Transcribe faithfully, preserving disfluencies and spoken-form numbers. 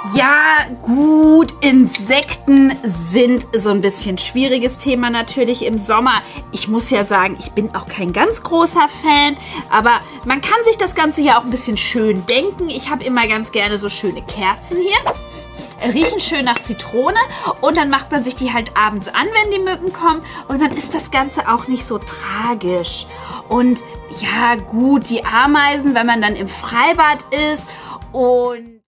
Ja, gut, Insekten sind so ein bisschen schwieriges Thema natürlich im Sommer. Ich muss ja sagen, ich bin auch kein ganz großer Fan, aber man kann sich das Ganze ja auch ein bisschen schön denken. Ich habe immer ganz gerne so schöne Kerzen hier. Riechen schön nach Zitrone und dann macht man sich die halt abends an, wenn die Mücken kommen und dann ist das Ganze auch nicht so tragisch. Und ja, gut, die Ameisen, wenn man dann im Freibad ist und